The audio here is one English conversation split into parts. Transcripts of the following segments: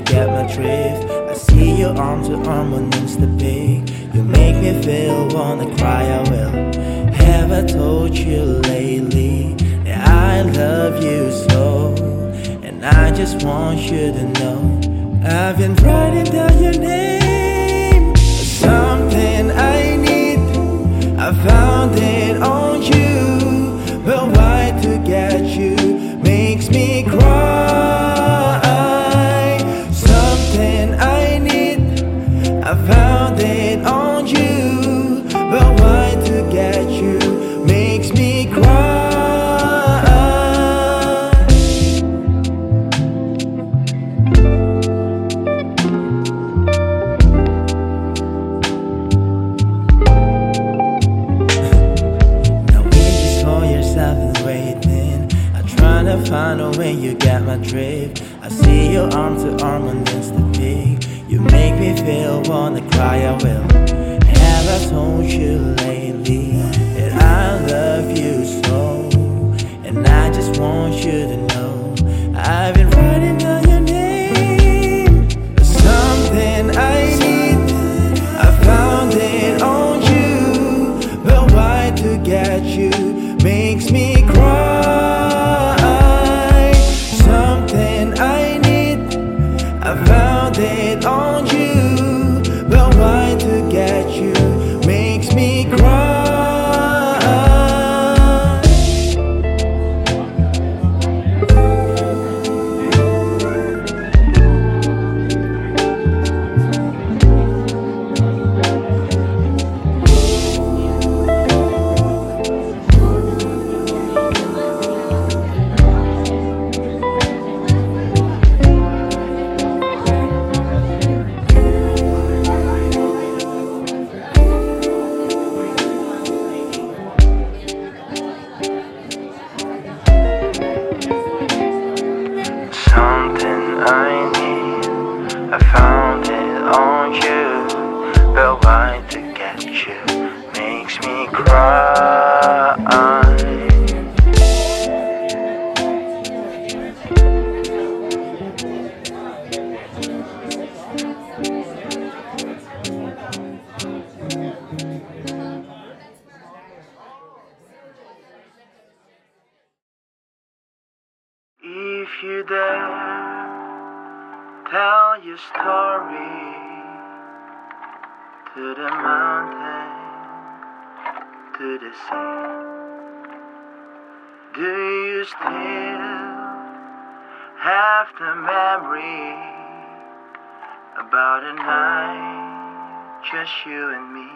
get my drift. I see you arm to arm on Instapic. You make me feel, wanna cry, I will. Have I told you lately that I love you so? And I just want you to know I've been writing down your name. Something I need, I found it on you. But why to get you makes me cry. Something I need, I found it on you. But why to get you makes me cry. Trying to find a way, you got my drift. I see you arm to arm on Instapic. You make me feel, wanna cry, I will. Have I told you lately that I love you so? And I just want you to know I've been writing down your name. Something I need, I found it on you. But why to get you makes me cry. I found it on you, but why to get you makes me cry. I need, I found it on you, but why to get you makes me cry. If you dare tell your story to the mountain, to the sea, do you still have the memory about a night, just you and me?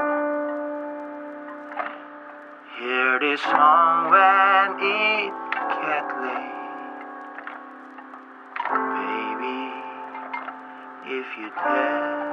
Hear this song when it gets late. Baby, if you dare